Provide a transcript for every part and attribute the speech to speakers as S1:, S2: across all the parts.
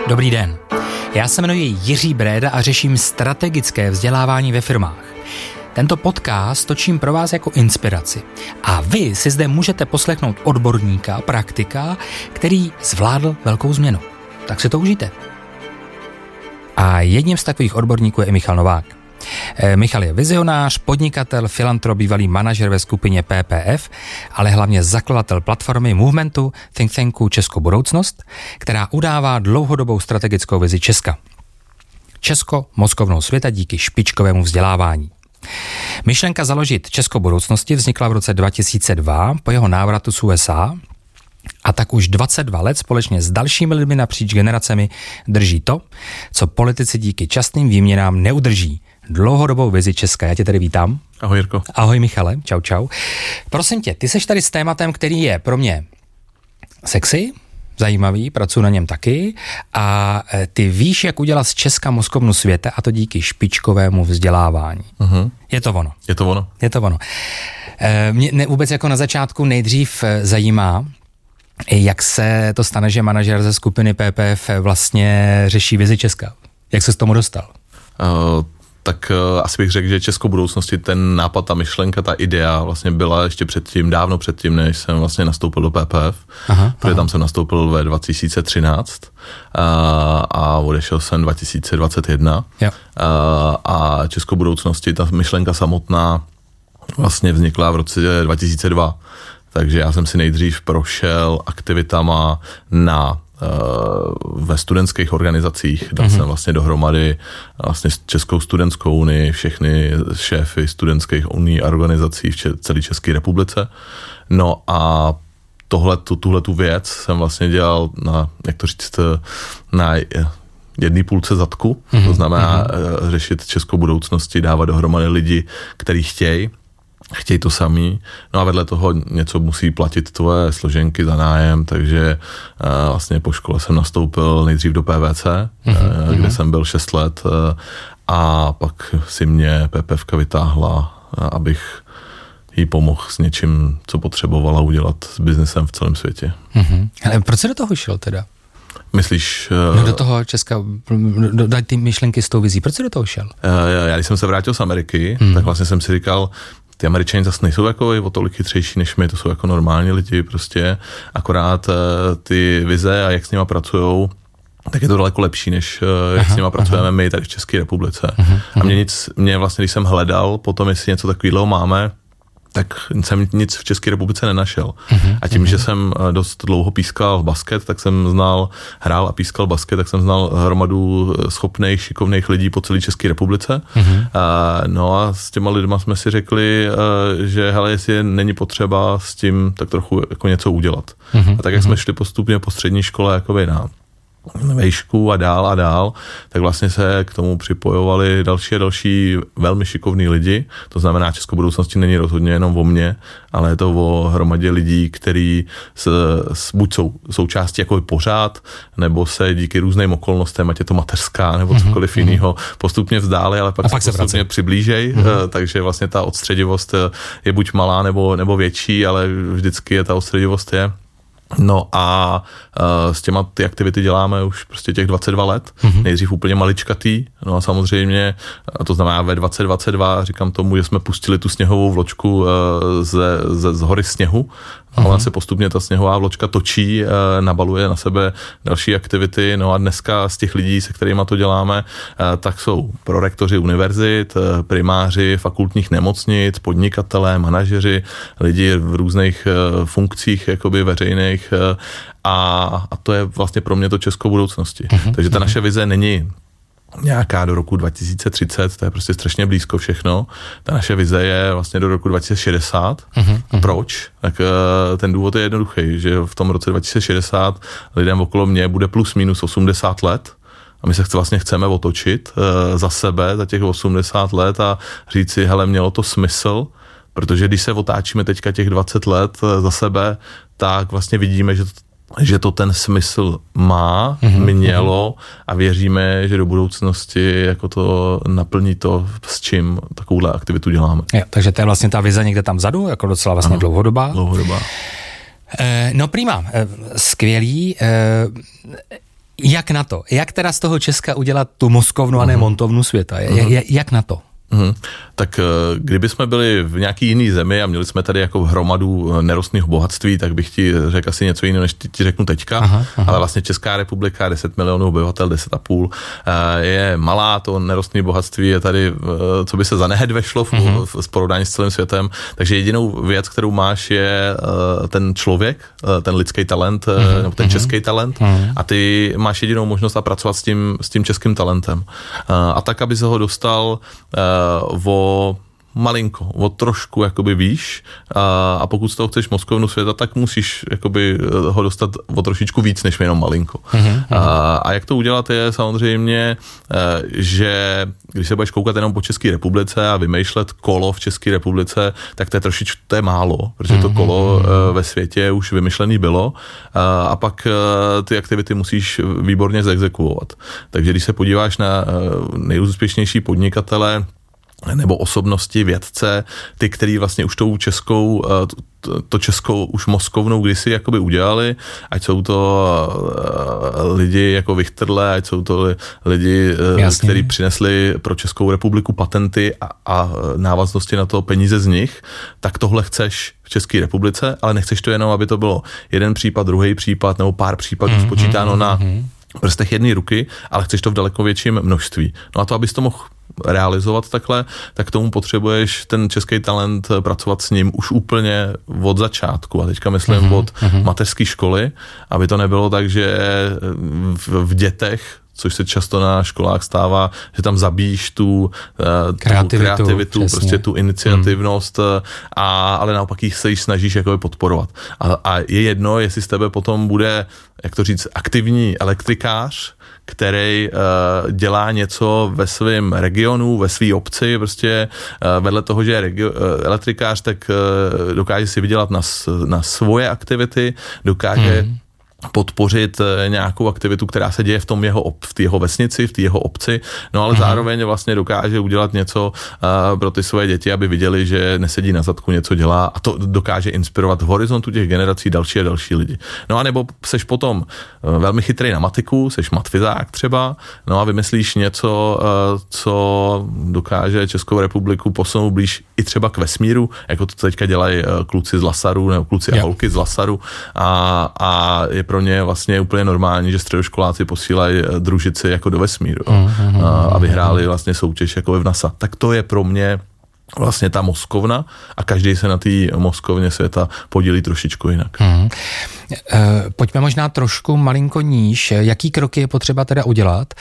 S1: Dobrý den, já se jmenuji Jiří Bréda a řeším strategické vzdělávání ve firmách. Tento podcast točím pro vás jako inspiraci a vy si zde můžete poslechnout odborníka, praktika, který zvládl velkou změnu. Tak si to užijte. A jedním z takových odborníků je i Michal Novák. Michal je vizionář, podnikatel, filantrop, bývalý manažer ve skupině PPF, ale hlavně zakladatel platformy movementu think tanku Česko budoucnost, která udává dlouhodobou strategickou vizi Česka. Česko mozkovnou světa díky špičkovému vzdělávání. Myšlenka založit Česko budoucnosti vznikla v roce 2002 po jeho návratu z USA a tak už 22 let společně s dalšími lidmi napříč generacemi drží to, co politici díky častým výměnám neudrží. Dlouhodobou vizi Česka. Já tě tady vítám.
S2: Ahoj, Jirko.
S1: Ahoj, Michale. Čau, čau. Prosím tě, ty seš tady s tématem, který je pro mě sexy, zajímavý, pracuji na něm taky a ty víš, jak udělat z Česka mozkovnu světa a to díky špičkovému vzdělávání. Uh-huh. Je to ono.
S2: Je to ono.
S1: Je to ono. Mě vůbec jako na začátku nejdřív zajímá, jak se to stane, že manažer ze skupiny PPF vlastně řeší vizi Česka. Jak se z tomu dostal?
S2: Tak asi bych řekl, že Česko budoucnosti, ten nápad, ta myšlenka, ta idea vlastně byla ještě předtím, dávno předtím, než jsem vlastně nastoupil do PPF, protože tam jsem nastoupil ve 2013 a odešel jsem 2021. A Česko budoucnosti, ta myšlenka samotná vlastně vznikla v roce 2002. Takže já jsem si nejdřív prošel aktivitama ve studentských organizacích, dal jsem vlastně dohromady vlastně Českou studentskou unii, všechny šéfy studentských uní a organizací v celé České republice. No a tuhletu věc jsem vlastně dělal na jedné půlce zadku, to znamená řešit Českou budoucnosti, dávat dohromady lidi, kteří chtějí to samý, no a vedle toho něco musí platit tvoje složenky za nájem, takže vlastně po škole jsem nastoupil nejdřív do PVC, kde jsem byl 6 let a pak si mě PPFka vytáhla, abych jí pomohl s něčím, co potřebovala udělat s biznesem v celém světě.
S1: Ale proč jsi do toho šel teda?
S2: Myslíš?
S1: No do toho Česka, dát ty myšlenky s tou vizí, proč jsi do toho šel?
S2: Já když jsem se vrátil z Ameriky, tak vlastně jsem si říkal, ty Američani zase nejsou jako o tolik chytřejší než my, to jsou jako normální lidi prostě, akorát ty vize a jak s nima pracujou, tak je to daleko lepší, než jak s nima pracujeme my tady v České republice. A mě vlastně, když jsem hledal potom, jestli něco takového máme, tak jsem nic v České republice nenašel. A tím, že jsem dost dlouho pískal basket, tak jsem hrál a pískal basket, tak jsem znal hromadu schopných, šikovných lidí po celé České republice. No a s těma lidma jsme si řekli, že hele, jestli není potřeba s tím tak trochu jako něco udělat. A tak jak jsme šli postupně po střední škole jakoby na vejšku a dál, tak vlastně se k tomu připojovali další a další velmi šikovní lidi. To znamená, Česko budoucnosti není rozhodně jenom o mně, ale je to o hromadě lidí, kteří buď jsou součástí jako pořád, nebo se díky různým okolnostem, ať je to mateřská nebo cokoliv jiného, postupně vzdáli, ale pak se postupně přiblížej. Takže vlastně ta odstředivost je buď malá nebo větší, ale vždycky je ta odstředivost je. No a s těma ty aktivity děláme už prostě těch 22 let, nejdřív úplně maličkatý, no a samozřejmě, to znamená ve 2022, říkám tomu, že jsme pustili tu sněhovou vločku z hory sněhu, a ona se postupně ta sněhová vločka točí, nabaluje na sebe další aktivity, no a dneska z těch lidí, se kterými to děláme, tak jsou prorektoři univerzit, primáři fakultních nemocnic, podnikatelé, manažeři, lidi v různých funkcích jakoby veřejných a to je vlastně pro mě to Česko budoucnosti. Takže ta naše vize není nějaká do roku 2030, to je prostě strašně blízko všechno. Ta naše vize je vlastně do roku 2060. A proč? Tak ten důvod je jednoduchý, že v tom roce 2060 lidem okolo mě bude plus minus 80 let a my se vlastně chceme otočit za sebe, za těch 80 let a říct si, hele, mělo to smysl, protože když se otáčíme teďka těch 20 let za sebe, tak vlastně vidíme, že to ten smysl má, mělo a věříme, že do budoucnosti jako to naplní to, s čím takovouhle aktivitu děláme.
S1: Jo, takže to je vlastně ta vize někde tam vzadu, jako docela vlastně dlouhodobá.
S2: Dlouhodobá.
S1: No prima, skvělý. Jak na to? Jak teda z toho Česka udělat tu moskovnu a ne montovnu světa? Jak na to?
S2: Tak kdyby jsme byli v nějaký jiný zemi a měli jsme tady jako hromadu nerostného bohatství, tak bych ti řekl asi něco jiného, než ti řeknu teďka. Aha. Ale vlastně Česká republika, 10 milionů obyvatel, 10,5, je malá, to nerostné bohatství je tady, co by se za nehed vešlo v porovnání s celým světem. Takže jedinou věc, kterou máš, je ten člověk, ten lidský talent, nebo ten český talent a ty máš jedinou možnost a pracovat s tím českým talentem. A tak, aby se ho dostal o trošku jakoby výš a pokud z toho chceš moskovnu světa, tak musíš jakoby ho dostat o trošičku víc, než jenom malinko. A jak to udělat je samozřejmě, že když se budeš koukat jenom po České republice a vymýšlet kolo v České republice, tak to je málo, protože to kolo ve světě už vymyšlený bylo a pak ty aktivity musíš výborně zexekuovat. Takže když se podíváš na nejúspěšnější podnikatele nebo osobnosti, vědce, ty, který vlastně už tou českou, to českou už moskovnou kdysi jakoby udělali, ať jsou to lidi jako Vichterle, ať jsou to lidi, kteří přinesli pro Českou republiku patenty a návaznosti na to peníze z nich, tak tohle chceš v České republice, ale nechceš to jenom, aby to bylo jeden případ, druhý případ nebo pár případů spočítáno na prstech jedné ruky, ale chceš to v daleko větším množství. No a to, abys to mohl realizovat takhle, tak k tomu potřebuješ ten český talent pracovat s ním už úplně od začátku. A teďka myslím od mateřské školy, aby to nebylo tak, že v dětech, což se často na školách stává, že tam zabíjíš tu kreativitu prostě tu iniciativnost, ale naopak jich se snažíš jakoby podporovat. A je jedno, jestli z tebe potom bude, jak to říct, aktivní elektrikář, který dělá něco ve svém regionu, ve své obci, prostě vedle toho, že je elektrikář, tak dokáže si vydělat na svoje aktivity, dokáže podpořit nějakou aktivitu, která se děje v té jeho vesnici, v té jeho obci, no ale zároveň vlastně dokáže udělat něco pro ty svoje děti, aby viděli, že nesedí na zadku, něco dělá a to dokáže inspirovat v horizontu těch generací další a další lidi. No a nebo seš potom velmi chytrý na matiku, seš matfizák třeba, no a vymyslíš něco, co dokáže Českou republiku posunout blíž i třeba k vesmíru, jako to teďka dělají kluci z Lasaru, nebo kluci a holky z Lasaru a je pro ně vlastně úplně normální, že středoškoláci posílají družici jako do vesmíru a vyhráli vlastně soutěž jako v NASA. Tak to je pro mě vlastně ta moskovna a každý se na té moskovně světa podílí trošičku jinak.
S1: Pojďme možná trošku malinko níž. Jaký kroky je potřeba teda udělat,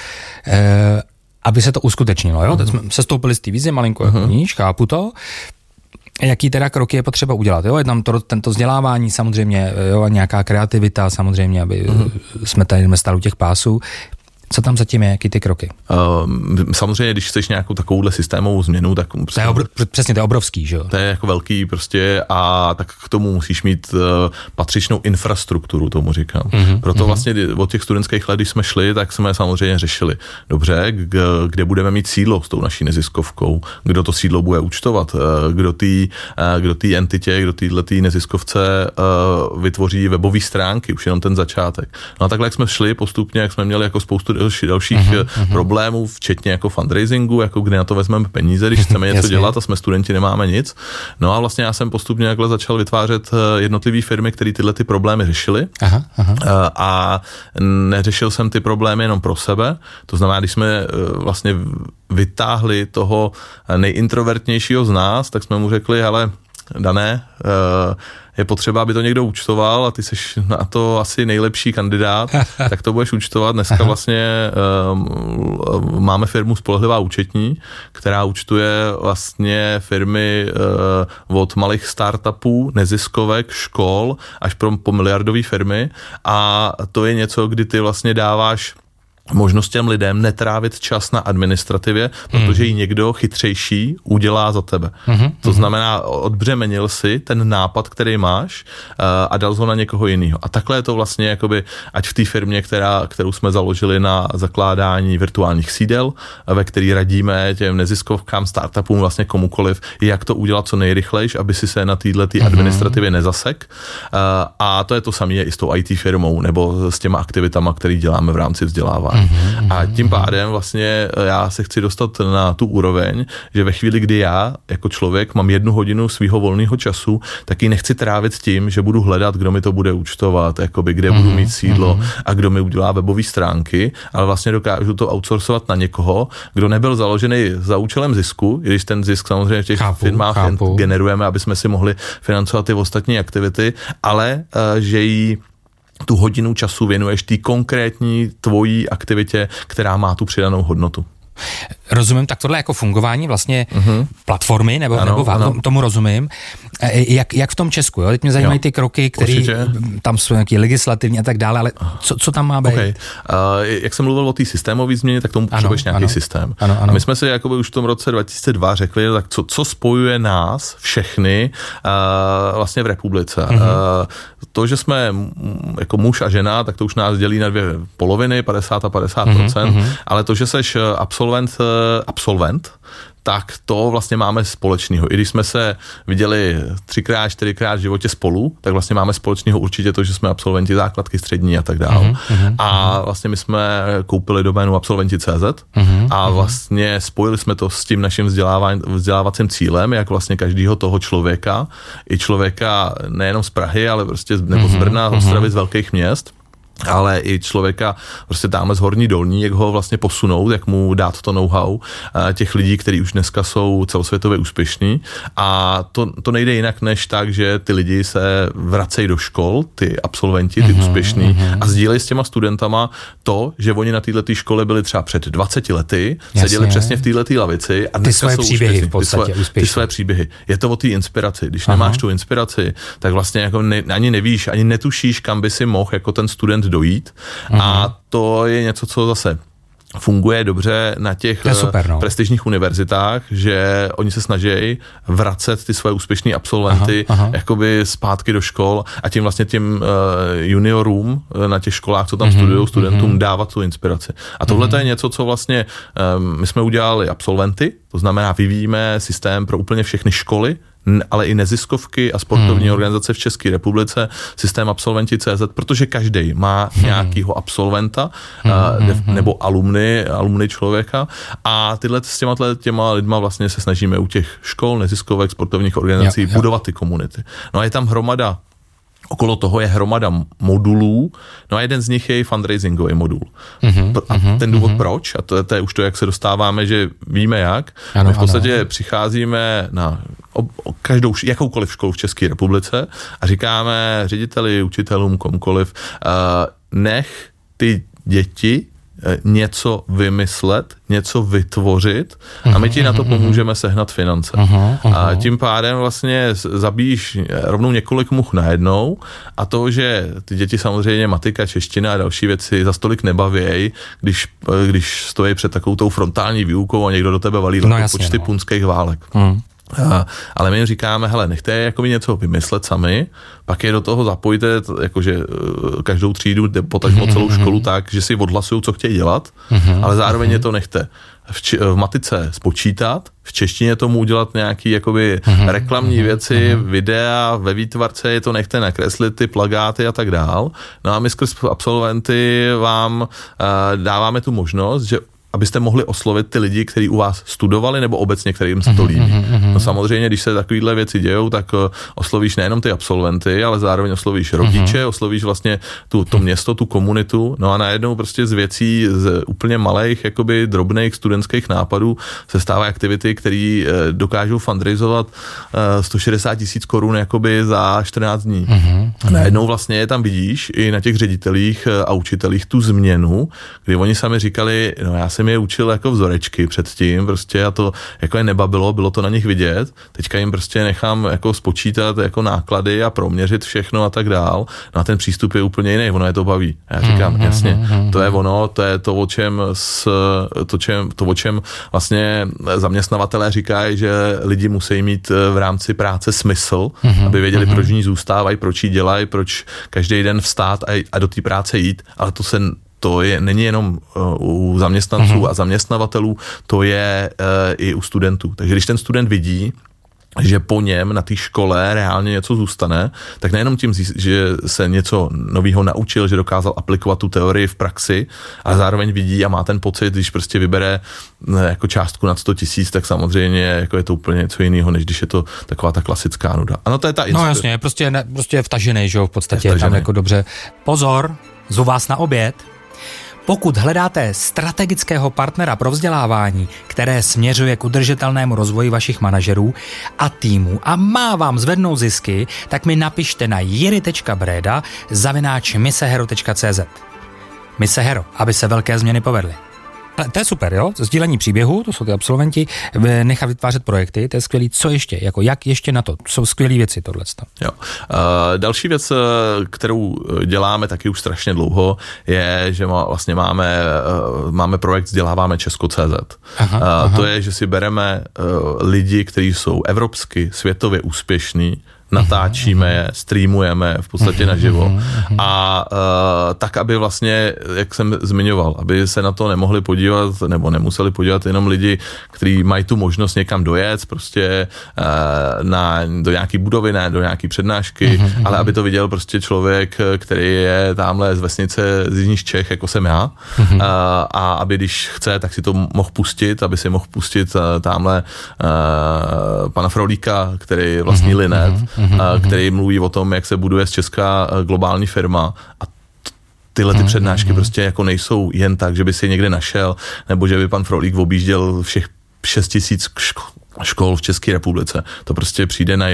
S1: aby se to uskutečnilo? Jo? Teď jsme sestoupili z té vize malinko jako níž, chápu to. Jaký teda kroky je potřeba udělat? Jo? Je tam tento vzdělávání samozřejmě, jo? A nějaká kreativita samozřejmě, aby jsme tady nestali u těch pásů. Co tam zatím je, jaký ty kroky?
S2: Samozřejmě, když chceš nějakou takovouhle systémovou změnu, tak...
S1: Prostě, přesně, to je obrovský, že jo?
S2: To je jako velký prostě a tak k tomu musíš mít patřičnou infrastrukturu, tomu říkám. Proto vlastně od těch studentských let, když jsme šli, tak jsme samozřejmě řešili, dobře, kde budeme mít sídlo s tou naší neziskovkou, kdo to sídlo bude účtovat, kdo té entitě, kdo této neziskovce vytvoří webové stránky, už jenom ten začátek. No a takhle, jak jsme šli postupně, jak jsme měli jako spoustu dalších problémů, včetně jako fundraisingu, jako kde na to vezmeme peníze, když chceme něco dělat a jsme studenti, nemáme nic. No a vlastně já jsem postupně takhle začal vytvářet jednotlivé firmy, které tyhle ty problémy řešily. A neřešil jsem ty problémy jenom pro sebe. To znamená, když jsme vlastně vytáhli toho nejintrovertnějšího z nás, tak jsme mu řekli, hele, Dané, je potřeba, aby to někdo účtoval a ty seš na to asi nejlepší kandidát, tak to budeš účtovat. Dneska vlastně máme firmu Spolehlivá účetní, která účtuje vlastně firmy od malých startupů, neziskovek, škol až po miliardové firmy a to je něco, kdy ty vlastně dáváš možnost těm lidem netrávit čas na administrativě, protože ji někdo chytřejší udělá za tebe. To znamená, odbřemenil si ten nápad, který máš a dal ho na někoho jiného. A takhle je to vlastně jakoby, ať v té firmě, kterou jsme založili na zakládání virtuálních sídel, ve který radíme těm neziskovkám, startupům, vlastně komukoliv, jak to udělat co nejrychlejš, aby si se na této administrativě nezasek. A to je to samé i s tou IT firmou nebo s těma aktivitama, které děláme v rámci vzdělávání. A tím pádem vlastně já se chci dostat na tu úroveň, že ve chvíli, kdy já jako člověk mám 1 hodinu svýho volného času, tak ji nechci trávit tím, že budu hledat, kdo mi to bude účtovat, jakoby, kde budu mít sídlo a kdo mi udělá webové stránky, ale vlastně dokážu to outsourcovat na někoho, kdo nebyl založený za účelem zisku, i když ten zisk samozřejmě v těch firmách generujeme, aby jsme si mohli financovat ty ostatní aktivity, ale že jí tu hodinu času věnuješ té konkrétní tvojí aktivitě, která má tu přidanou hodnotu.
S1: Rozumím, tak tohle jako fungování vlastně platformy, nebo tomu rozumím. Jak v tom Česku, jo? Teď mě zajímají ty kroky, které tam jsou nějaký legislativní a tak dále, ale co tam má být? Okay.
S2: Jak jsem mluvil o té systémové změně, tak tomu potřebuješ nějaký systém. A my jsme si jakoby už v tom roce 2002 řekli, tak co spojuje nás všechny vlastně v republice. To, že jsme jako muž a žena, tak to už nás dělí na 2 poloviny, 50 a 50%, ale to, že seš absolvent, tak to vlastně máme společného. I když jsme se viděli 3x, 4x v životě spolu, tak vlastně máme společného určitě to, že jsme absolventi základky střední a tak dále. A vlastně my jsme koupili doménu absolventi.cz a vlastně spojili jsme to s tím naším vzdělávacím cílem, jak vlastně každého toho člověka, i člověka nejenom z Prahy, ale prostě nebo z Brna, z Ostravy, z velkých měst, ale i člověka prostě dáme z Horní Dolní, jak ho vlastně posunout, jak mu dát to know-how těch lidí, kteří už dneska jsou celosvětově úspěšní. A to nejde jinak než tak, že ty lidi se vracejí do škol, ty absolventi, ty úspěšní, a sdílejí s těma studentama to, že oni na této škole byli třeba před 20 lety, seděli přesně v této lavici a dneska jsou
S1: příběhy v podstatě
S2: ty svoje příběhy. Je to o té inspiraci. Když nemáš tu inspiraci, tak vlastně jako ani nevíš, ani netušíš, kam by si mohl jako ten student dojít. A to je něco, co zase funguje dobře na těch prestižních univerzitách, že oni se snaží vracet ty své úspěšné absolventy jakoby zpátky do škol a tím vlastně těm juniorům na těch školách, co tam studují, studentům dávat tu inspiraci. A tohle to je něco, co vlastně my jsme udělali absolventy, to znamená vyvíjíme systém pro úplně všechny školy, ale i neziskovky a sportovní organizace v České republice, systém absolventi.cz, protože každý má nějakýho absolventa nebo alumny člověka a s těma lidma vlastně se snažíme u těch škol, neziskovek, sportovních organizací budovat ty komunity. No a je tam okolo toho je hromada modulů, no a jeden z nich je i fundraisingový modul. A ten důvod proč, a to je už to, jak se dostáváme, že víme jak, my v podstatě přicházíme na jakoukoliv školu v České republice a říkáme řediteli, učitelům, komukoliv, nech ty děti něco vymyslet, něco vytvořit a my ti na to pomůžeme sehnat finance. A tím pádem vlastně zabíjíš rovnou několik much najednou a to, že ty děti samozřejmě matika, čeština a další věci za stolik nebavějí, když stojí před takovou tou frontální výukou a někdo do tebe valí počty punských válek. Ale my jim říkáme, hele, nechte jako něco vymyslet sami, pak je do toho zapojte, jakože každou třídu, potažmo celou školu tak, že si odhlasují, co chtějí dělat, ale zároveň je to nechte v matice spočítat, v češtině tomu udělat nějaký jakoby reklamní věci, videa, ve výtvarce je to nechte nakreslit, ty plakáty a tak dál. No a my skrz absolventy vám dáváme tu možnost, že abyste mohli oslovit ty lidi, kteří u vás studovali, nebo obecně, kterým se to líbí. No samozřejmě, když se takovéhle věci dějou, tak oslovíš nejenom ty absolventy, ale zároveň oslovíš rodiče, oslovíš vlastně to město, tu komunitu, no a najednou prostě z věcí, z úplně malých, jakoby drobných studentských nápadů se stávají aktivity, které dokážou fundraizovat 160 000 korun jakoby za 14 dní. A najednou vlastně tam vidíš i na těch ředitelích a učitelích tu změnu, kdy oni sami říkali, no já jsem jsem je učil jako vzorečky předtím, prostě a to jako je nebavilo, bylo to na nich vidět, teďka jim prostě nechám jako spočítat jako náklady a proměřit všechno a tak dál, no a ten přístup je úplně jiný, ono je to baví. A já říkám, jasně, to je ono, to je to, o čem vlastně zaměstnavatelé říkají, že lidi musí mít v rámci práce smysl, aby věděli, proč ní zůstávají, proč ji dělají, proč každý den vstát a do té práce jít, ale není jenom u zaměstnanců a zaměstnavatelů, to je i u studentů. Takže když ten student vidí, že po něm na té škole reálně něco zůstane, tak nejenom tím, že se něco nového naučil, že dokázal aplikovat tu teorii v praxi, ale zároveň vidí a má ten pocit, když prostě vybere jako částku nad 100 000, tak samozřejmě jako je to úplně něco jiného, než když je to taková ta klasická nuda. Ano, to je ta
S1: No jasně, prostě vtažený, že jo, v podstatě tam jako dobře. Pozor, zvu vás na oběd. Pokud hledáte strategického partnera pro vzdělávání, které směřuje k udržitelnému rozvoji vašich manažerů a týmu a má vám zvednout zisky, tak mi napište na jiry.breda@misehero.cz. Mise Hero, aby se velké změny povedly. To je super, jo? Sdílení příběhu, to jsou ty absolventi, nechat vytvářet projekty, to je skvělý. Co ještě? Jako jak ještě na to? Jsou skvělé věci tohleto.
S2: Jo. Další věc, kterou děláme taky už strašně dlouho, je, že vlastně máme projekt Vzděláváme Česko.cz. To je, že si bereme lidi, kteří jsou evropsky, světově úspěšní, natáčíme je, streamujeme v podstatě naživo a tak, aby vlastně, jak jsem zmiňoval, aby se na to nemohli podívat nebo nemuseli podívat jenom lidi, kteří mají tu možnost někam dojet prostě do nějaký budovy, ne do nějaký přednášky, ale aby to viděl prostě člověk, který je tamhle z vesnice z jižních Čech, jako jsem já, a aby když chce, tak si to mohl pustit, aby si mohl pustit tamhle pana Frolíka, který je vlastní Linet, který mluví o tom, jak se buduje z Česka globální firma a tyhle ty přednášky prostě jako nejsou jen tak, že by si někde našel, nebo že by pan Frolík objížděl všech 6 000 škol v České republice. To prostě přijde na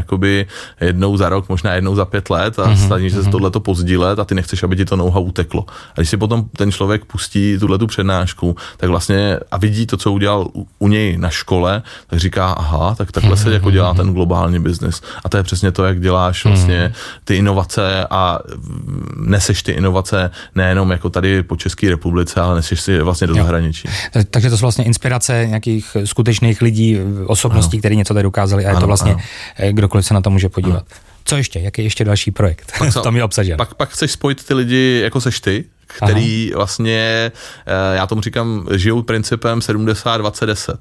S2: jednou za rok, možná jednou za 5 let a snažíš se tohleto pozdílet a ty nechceš, aby ti to know-how uteklo. A když si potom ten člověk pustí tuhletu přednášku, tak vlastně a vidí to, co udělal u něj na škole, tak říká, aha, tak takhle se jako dělá ten globální biznis. A to je přesně to, jak děláš vlastně ty inovace a neseš ty inovace nejenom jako tady po České republice, ale neseš si vlastně do zahraničí.
S1: Takže to jsou vlastně inspirace nějakých skutečných lidí, osobností, které něco tady dokázali a je to vlastně, kdokoliv se na to může podívat. Co ještě? Jaký je ještě další projekt? To mi obsažen.
S2: Pak chceš spojit ty lidi, jako seš ty, který vlastně, já tomu říkám, žijou principem 70-20-10.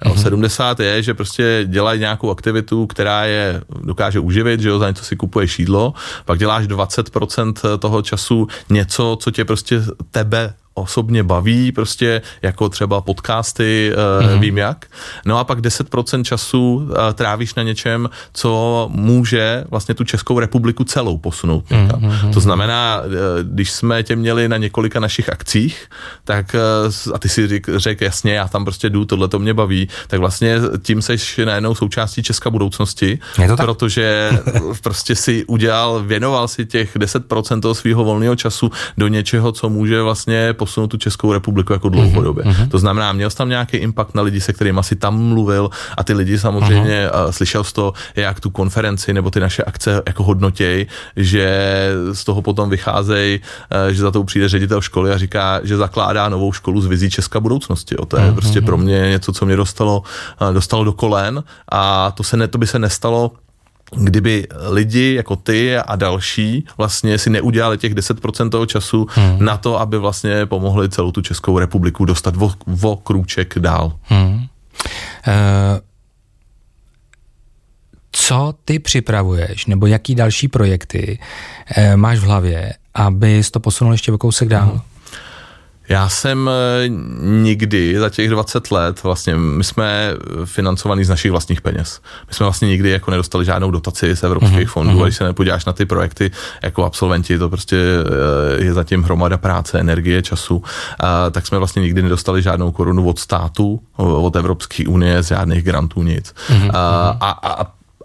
S2: 70 je, že prostě dělají nějakou aktivitu, která je dokáže uživit, že jo, za něco si kupuješ jídlo, pak děláš 20% toho času něco, co tě prostě tebe osobně baví, prostě jako třeba podcasty, vím jak. No a pak 10% času trávíš na něčem, co může vlastně tu Českou republiku celou posunout. To znamená, když jsme tě měli na několika našich akcích, tak a ty si řekl, jasně, já tam prostě jdu, tohle to mě baví, tak vlastně tím seš najednou součástí Česka budoucnosti, protože prostě si věnoval si těch 10% toho svého volného času do něčeho, co může vlastně posunout tu Českou republiku jako dlouhodobě. To znamená, měl jsi tam nějaký impact na lidi, se kterými si tam mluvil a ty lidi samozřejmě slyšel jsi to, jak tu konferenci nebo ty naše akce jako hodnotěj, že z toho potom vycházejí, že za to přijde ředitel školy a říká, že zakládá novou školu z vizí Česka budoucnosti. To je prostě pro mě něco, co mě dostalo do kolen a to by se nestalo, kdyby lidi jako ty a další vlastně si neudělali těch 10% toho času na to, aby vlastně pomohli celou tu Českou republiku dostat o krůček dál.
S1: Co ty připravuješ, nebo jaký další projekty máš v hlavě, abys to posunul ještě o kousek dál?
S2: Já jsem nikdy za těch 20 let, vlastně my jsme financovaní z našich vlastních peněz. My jsme vlastně nikdy jako nedostali žádnou dotaci z evropských fondů, a když se nepodíváš na ty projekty jako absolventi, to prostě je zatím hromada práce, energie, času, tak jsme vlastně nikdy nedostali žádnou korunu od státu, od Evropské unie, z žádných grantů, nic.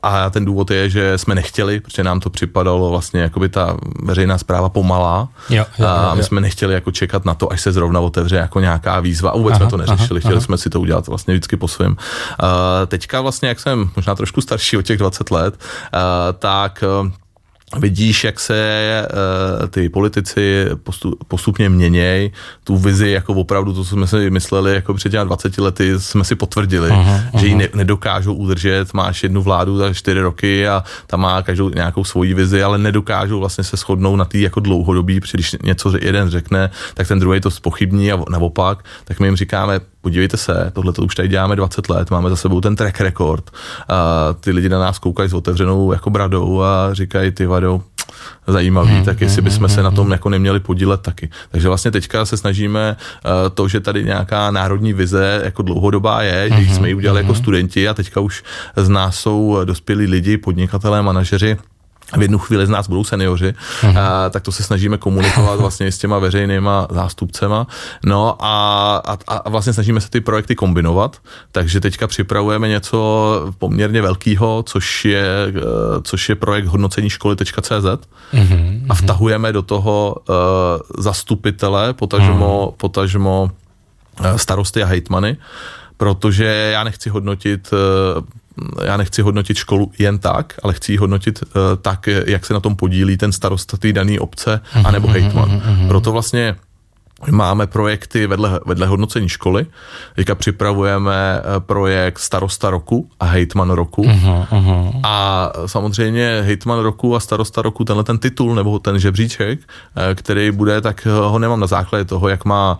S2: A ten důvod je, že jsme nechtěli, protože nám to připadalo vlastně jakoby ta veřejná správa pomalá. A my jsme nechtěli jako čekat na to, až se zrovna otevře jako nějaká výzva. A vůbec jsme to neřešili, chtěli jsme si to udělat vlastně vždycky po svém. Teďka vlastně, jak jsem možná trošku starší od těch 20 let, tak vidíš, jak se ty politici postupně měnějí, tu vizi jako opravdu, to, co jsme si mysleli jako před těmi 20 lety, jsme si potvrdili, že ji nedokážou udržet, máš jednu vládu za 4 roky a tam má každou nějakou svoji vizi, ale nedokážou vlastně se shodnout na tý jako dlouhodobí, protože když něco jeden řekne, tak ten druhý to zpochybní a naopak, tak my jim říkáme, podívejte se, tohle to už tady děláme 20 let, máme za sebou ten track record a ty lidi na nás koukají s otevřenou jako bradou a říkají, ty vado, zajímavý, tak jestli bychom se na tom jako neměli podílet taky. Takže vlastně teďka se snažíme to, že tady nějaká národní vize jako dlouhodobá je, že jsme ji udělali jako studenti a teďka už z nás jsou dospělí lidi, podnikatelé, manažeři, v jednu chvíli z nás budou seniori, tak to se snažíme komunikovat vlastně s těma veřejnýma zástupcema. No a vlastně snažíme se ty projekty kombinovat, takže teďka připravujeme něco poměrně velkého, což je projekt hodnocení školy.cz a vtahujeme do toho zastupitele, potažmo starosty a hejtmany, protože já nechci hodnotit školu jen tak, ale chci ji hodnotit tak, jak se na tom podílí ten starosta té dané obce anebo hejtman. Proto vlastně máme projekty vedle hodnocení školy. Teďka připravujeme projekt starosta roku a hejtman roku. A samozřejmě hejtman roku a starosta roku, tenhle ten titul nebo ten žebříček, který bude, tak ho nemám na základě toho, jak má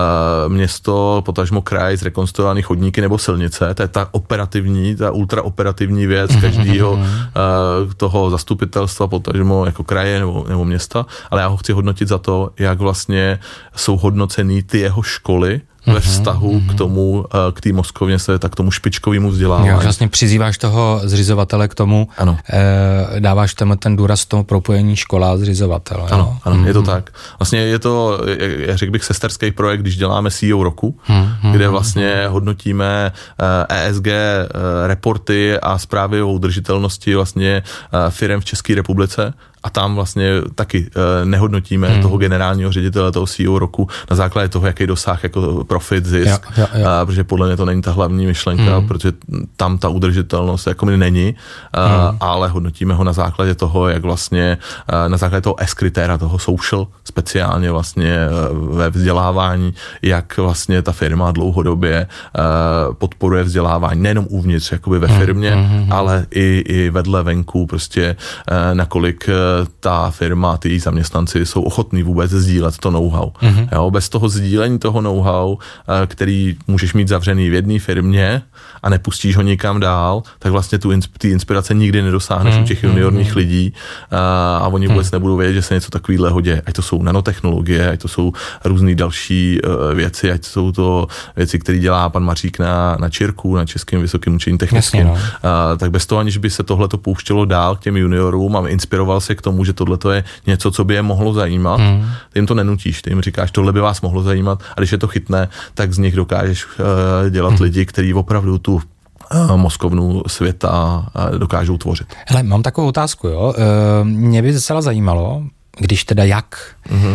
S2: město, potažmo kraj zrekonstruovaný chodníky nebo silnice. To je ta ultraoperativní věc každého toho zastupitelstva, potažmo jako kraje nebo města, ale já ho chci hodnotit za to, jak vlastně jsou hodnocený ty jeho školy ve vztahu k tomu, k té Moskovně se, tak k tomu špičkovému vzdělávání.
S1: Jo, vlastně přizýváš toho zřizovatele k tomu, dáváš ten důraz tomu propojení škola a zřizovatel.
S2: Ano, je to tak. Vlastně je to, já řekl bych, sesterský projekt, když děláme CEO roku, kde vlastně hodnotíme ESG reporty a zprávy o udržitelnosti vlastně firem v České republice. A tam vlastně taky nehodnotíme toho generálního ředitele, toho CEO roku na základě toho, jaký dosah jako profit, zisk, protože podle mě to není ta hlavní myšlenka, protože tam ta udržitelnost jako není, ale hodnotíme ho na základě toho, jak vlastně, na základě toho S-kritéria, toho social, speciálně vlastně ve vzdělávání, jak vlastně ta firma dlouhodobě podporuje vzdělávání, nejenom uvnitř, jakoby ve firmě, ale i vedle venku, prostě nakolik ta firma, ty zaměstnanci jsou ochotní vůbec sdílet to know-how. Jo, bez toho sdílení toho know-how, který můžeš mít zavřený v jedné firmě a nepustíš ho nikam dál, tak vlastně ty inspirace nikdy nedosáhneš u těch juniorních lidí a oni vůbec nebudou vědět, že se něco takového děje. Ať to jsou nanotechnologie, ať to jsou různé další věci, ať jsou to věci, které dělá pan Mařík na ČIRku, na Českém vysokém učení technickém. Tak bez toho, aniž by se tohleto pouštělo dál k těm juniorům a inspiroval se k tomu, že tohleto je něco, co by je mohlo zajímat, ty jim to nenutíš, ty jim říkáš, tohle by vás mohlo zajímat a když je to chytne, tak z nich dokážeš dělat lidi, kteří opravdu tu mozkovnu světa dokážou tvořit.
S1: Hele, mám takovou otázku, jo. Mě by docela zajímalo, když teda jak.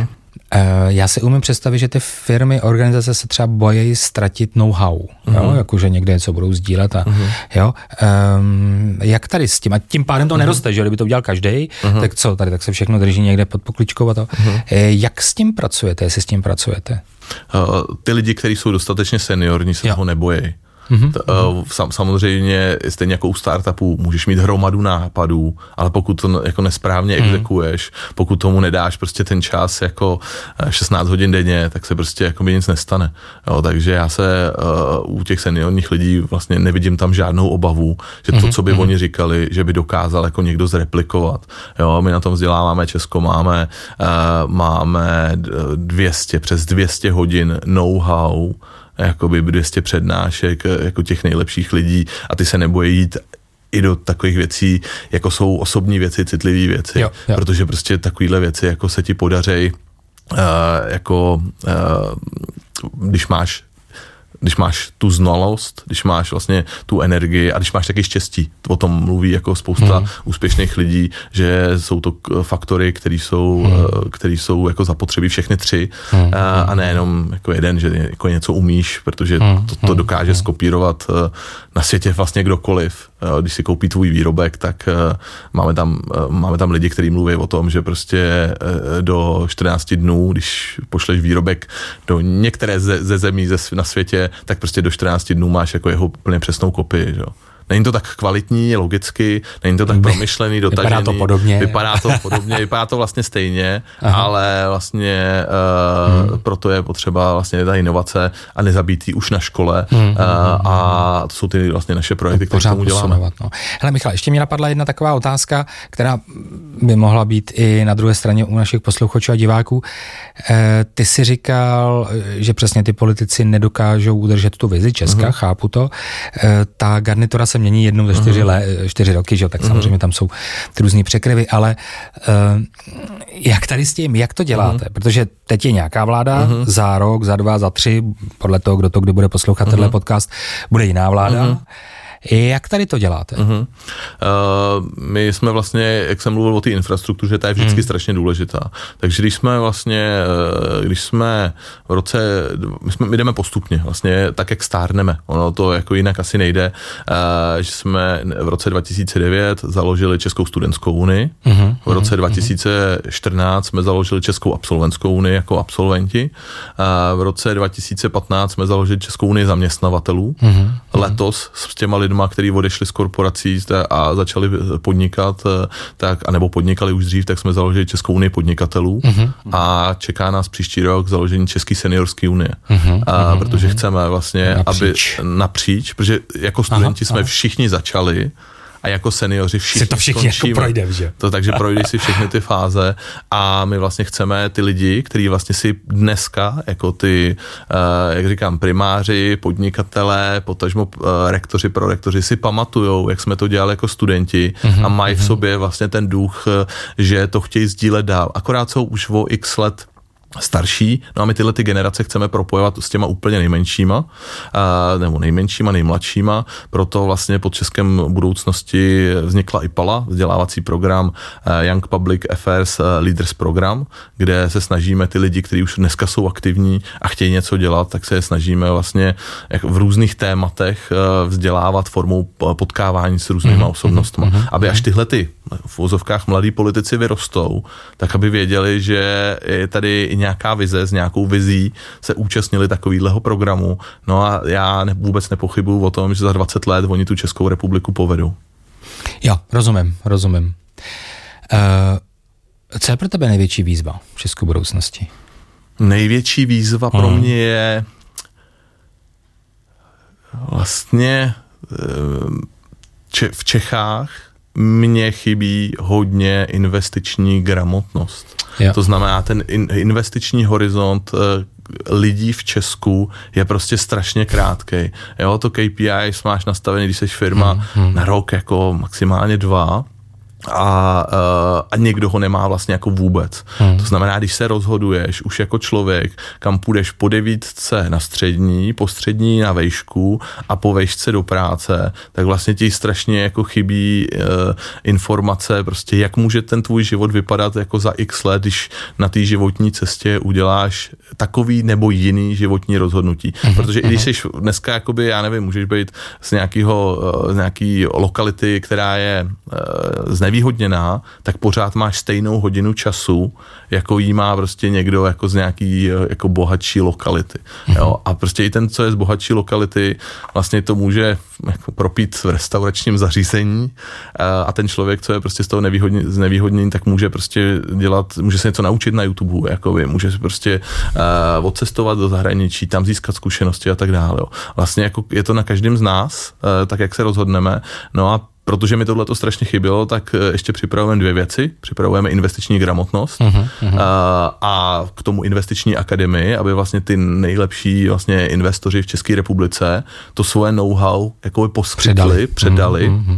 S1: Já si umím představit, že ty firmy, organizace se třeba bojí ztratit know-how, jo? Jakože někde něco budou sdílet a jo. Jak tady s tím? A tím pádem to neroste, že kdyby to udělal každý, tak co tady, tak se všechno drží někde pod pokličkou a to. Jak s tím pracujete, jestli s tím pracujete?
S2: Ty lidi, kteří jsou dostatečně seniorní, se toho nebojí. Samozřejmě stejně jako u startupů můžeš mít hromadu nápadů, ale pokud to jako nesprávně exekuješ, pokud tomu nedáš prostě ten čas jako 16 hodin denně, tak se prostě jako by nic nestane. Jo, takže já se u těch seniorních lidí vlastně nevidím tam žádnou obavu, že to, co by oni říkali, že by dokázal jako někdo zreplikovat. Jo, my na tom vzděláváme Česko, máme přes 200 hodin know-how, jakoby 200 přednášek jako těch nejlepších lidí a ty se nebojí jít i do takových věcí, jako jsou osobní věci, citlivé věci, protože prostě takovýhle věci jako se ti podaří, když máš když máš tu znalost, když máš vlastně tu energii a když máš taky štěstí. O tom mluví jako spousta úspěšných lidí, že jsou to faktory, které jsou jako zapotřebí všechny tři a nejenom jako jeden, že jako něco umíš, protože to dokáže skopírovat na světě vlastně kdokoliv. Když si koupí tvůj výrobek, tak máme tam lidi, kteří mluví o tom, že prostě do 14 dnů, když pošleš výrobek do některé ze zemí na světě, tak prostě do 14 dnů máš jako jeho úplně přesnou kopii, jo. Není to tak kvalitní, logicky, není to tak promyšlený, dotažený. Vypadá to podobně, vypadá to vlastně stejně, ale vlastně proto je potřeba vlastně ta inovace a nezabítý už na škole a to jsou ty vlastně naše projekty, které tomu děláme.
S1: No. Hele Michale, ještě mi napadla jedna taková otázka, která by mohla být i na druhé straně u našich posluchačů a diváků. Ty jsi říkal, že přesně ty politici nedokážou udržet tu vizi Česka, chápu to. Ta garnitura se mění jednou za 4 roky, že? Tak samozřejmě tam jsou ty různý překryvy, ale jak tady s tím, jak to děláte? Protože teď je nějaká vláda, za rok, za 2, za 3, podle toho, kdo to kdy bude poslouchat tenhle podcast, bude jiná vláda. Jak tady to děláte?
S2: My jsme vlastně, jak jsem mluvil o té infrastruktuře, ta je vždycky strašně důležitá. Takže když jsme v roce, my jdeme postupně, vlastně tak, jak stárneme. Ono to jako jinak asi nejde, že jsme v roce 2009 založili Českou studentskou unii, v roce 2014 jsme založili Českou absolventskou unii jako absolventi, v roce 2015 jsme založili Českou unii zaměstnavatelů, letos s těma lidma, kteří odešli z korporací a začali podnikat, anebo podnikali už dřív, tak jsme založili Českou unii podnikatelů a čeká nás příští rok založení České seniorské unie. Protože chceme vlastně, aby napříč, protože jako studenti jsme všichni začali a jako seniori všichni skončíme.
S1: Jako projde, že?
S2: Takže projde si všechny ty fáze a my vlastně chceme ty lidi, kteří vlastně si dneska, jako ty, jak říkám, primáři, podnikatelé, potažmo rektoři, prorektoři si pamatujou, jak jsme to dělali jako studenti a mají v sobě vlastně ten duch, že to chtějí sdílet dál. Akorát jsou už o x let starší, no a my tyhle ty generace chceme propojovat s těma úplně nejmenšíma, nebo nejmladšíma, proto vlastně pod Českem budoucnosti vznikla IPALA, vzdělávací program Young Public Affairs Leaders Program, kde se snažíme ty lidi, kteří už dneska jsou aktivní a chtějí něco dělat, tak se je snažíme vlastně v různých tématech vzdělávat formou potkávání s různýma osobnostma, aby až tyhle ty v uvozovkách mladí politici vyrostou, tak aby věděli, že je tady i nějaká vize, s nějakou vizí se účastnili takovýhleho programu. No a já vůbec nepochybuju o tom, že za 20 let oni tu Českou republiku povedou.
S1: Jo, rozumím. Co je pro tebe největší výzva v české budoucnosti?
S2: Největší výzva pro mě je vlastně v Čechách mně chybí hodně investiční gramotnost. Jo. To znamená, ten investiční horizont lidí v Česku je prostě strašně krátkej. Jo, to KPI máš nastavený, když jsi firma na rok jako maximálně 2 a někdo ho nemá vlastně jako vůbec. To znamená, když se rozhoduješ už jako člověk, kam půjdeš po 9 na střední, po střední na vejšku a po vejšce do práce, tak vlastně ti strašně jako chybí informace, prostě jak může ten tvůj život vypadat jako za x let, když na té životní cestě uděláš takový nebo jiný životní rozhodnutí. Protože i když jsi dneska, jakoby, já nevím, můžeš být z nějaký lokality, která je znevýhodněná, tak pořád máš stejnou hodinu času, jako jí má prostě někdo jako z nějaký jako bohatší lokality. Jo? A prostě i ten, co je z bohatší lokality, vlastně to může jako propít v restauračním zařízení a ten člověk, co je prostě z toho znevýhodnění, tak může prostě může se něco naučit na YouTube, jakoby, může prostě odcestovat do zahraničí, tam získat zkušenosti a tak dále. Jo. Vlastně jako je to na každém z nás, tak jak se rozhodneme. No a protože mi tohleto strašně chybělo, tak ještě připravujeme 2 věci. Připravujeme investiční gramotnost a k tomu investiční akademii, aby vlastně ty nejlepší vlastně investoři v České republice to svoje know-how jako předali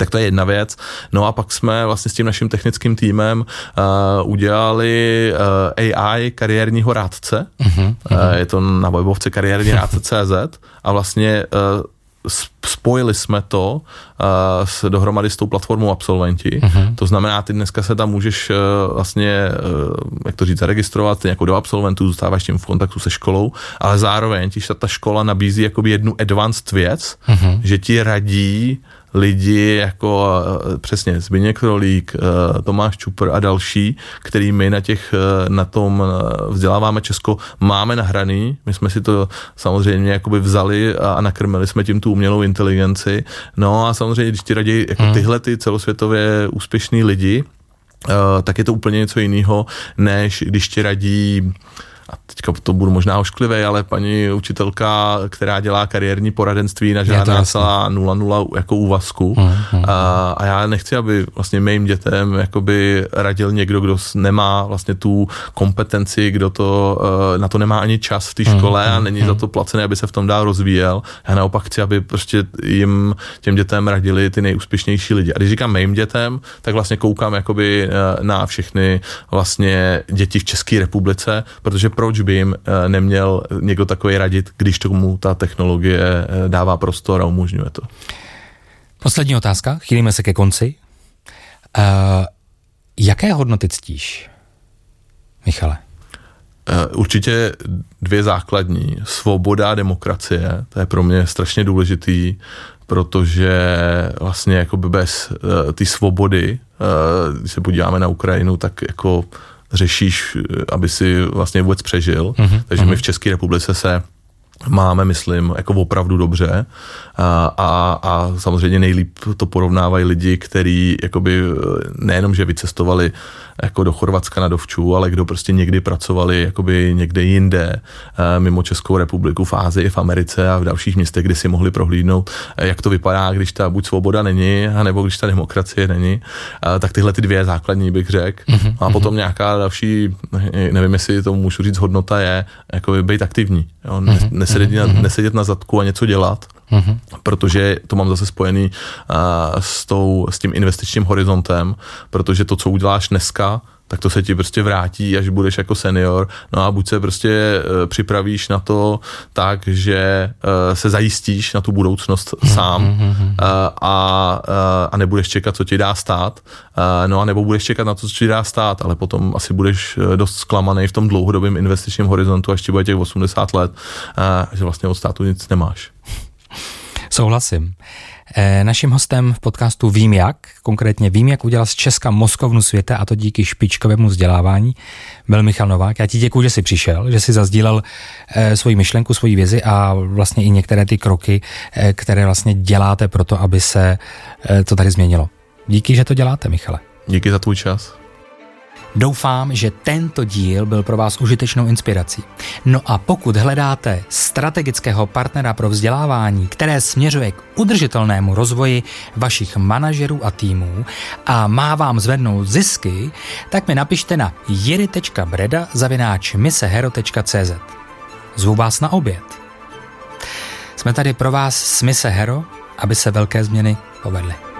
S2: Tak to je jedna věc. No a pak jsme vlastně s tím naším technickým týmem udělali AI kariérního rádce. Je to na webovce kariérnirádce.cz a vlastně spojili jsme to dohromady s tou platformou Absolventi. To znamená, ty dneska se tam můžeš vlastně, jak to říct, zaregistrovat jako do absolventů, zůstáváš tím v kontaktu se školou, ale zároveň ti ta škola nabízí jakoby jednu advanced věc, že ti radí lidi jako přesně Zbyněk Krolík, Tomáš Čupr a další, který my na tom Vzděláváme Česko máme nahraný. My jsme si to samozřejmě jakoby vzali a nakrmili jsme tím tu umělou inteligenci. No a samozřejmě, když ti radí jako tyhle ty celosvětově úspěšný lidi, tak je to úplně něco jiného, než když ti radí, a teďka to budu možná ošklivý, ale paní učitelka, která dělá kariérní poradenství na žádná celá 0,0 jako úvazku. A já nechci, aby vlastně mým dětem jakoby radil někdo, kdo nemá vlastně tu kompetenci, kdo to na to nemá ani čas v té škole a není za to placený, aby se v tom dál rozvíjel. Já naopak chci, aby prostě těm dětem radili ty nejúspěšnější lidi. A když říkám mým dětem, tak vlastně koukám jakoby na všechny vlastně děti v České republice, protože proč by jim neměl někdo takový radit, když tomu ta technologie dává prostor a umožňuje to.
S1: Poslední otázka, chýlíme se ke konci. Jaké hodnoty ctíš, Michale?
S2: Určitě dvě základní. Svoboda a demokracie, to je pro mě strašně důležitý, protože vlastně jakoby bez té svobody, když se podíváme na Ukrajinu, tak jako řešíš, aby si vlastně vůbec přežil. Takže my v České republice se máme, myslím, jako opravdu dobře a samozřejmě nejlíp to porovnávají lidi, kteří jakoby nejenom, že vycestovali jako do Chorvatska na dovču, ale kdo prostě někdy pracovali jakoby někde jinde, mimo Českou republiku, v Ázii, v Americe a v dalších městech, kde si mohli prohlídnout, jak to vypadá, když ta buď svoboda není, anebo když ta demokracie není, tak tyhle ty dvě základní bych řekl. A potom nějaká další, nevím, jestli to můžu říct, hodnota je jakoby být aktivní. Jo? Nesedět na zadku a něco dělat, protože to mám zase spojený s tím investičním horizontem, protože to, co uděláš dneska, tak to se ti prostě vrátí, až budeš jako senior. No a buď se prostě připravíš na to tak, že se zajistíš na tu budoucnost sám a nebudeš čekat, co ti dá stát. No a nebo budeš čekat na to, co ti dá stát, ale potom asi budeš dost zklamaný v tom dlouhodobém investičním horizontu, až ti bude těch 80 let, že vlastně od státu nic nemáš.
S1: Souhlasím. Naším hostem v podcastu Vím jak, konkrétně Vím jak udělat z Česka mozkovnu světa, a to díky špičkovému vzdělávání, byl Michal Novák. Já ti děkuju, že jsi přišel, že jsi zasdílel svoji myšlenku, svoji vizi a vlastně i některé ty kroky, které vlastně děláte pro to, aby se to tady změnilo. Díky, že to děláte, Michale.
S2: Díky za tvůj čas.
S1: Doufám, že tento díl byl pro vás užitečnou inspirací. No a pokud hledáte strategického partnera pro vzdělávání, které směřuje k udržitelnému rozvoji vašich manažerů a týmů a má vám zvednout zisky, tak mi napište na jiry.breda@misehero.cz. Zvu vás na oběd. Jsme tady pro vás s Mise Hero, aby se velké změny povedly.